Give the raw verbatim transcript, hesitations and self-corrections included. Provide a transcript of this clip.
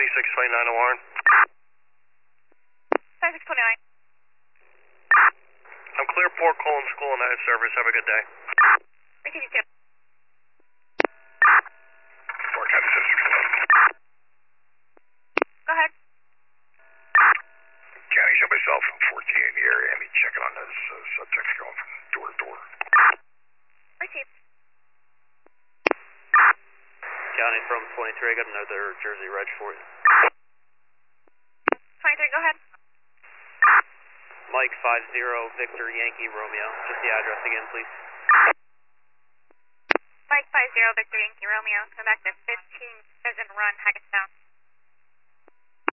twenty-six twenty-nine to Warren. twenty-six twenty-nine. I'm clear Port Colin School and night service. Have a good day. Receive you too. Port County six six one. Go ahead. County, show myself from fourteen in the area. Any checking on those uh, subjects going from door to door. Receive. County from twenty-three, I got another Jersey Reg for you. twenty-three, go ahead. Mike five zero, Victor Yankee Romeo. Just the address again, please. Mike five zero, Victor Yankee Romeo. Come back to fifteen Pheasant Run, Hackettstown.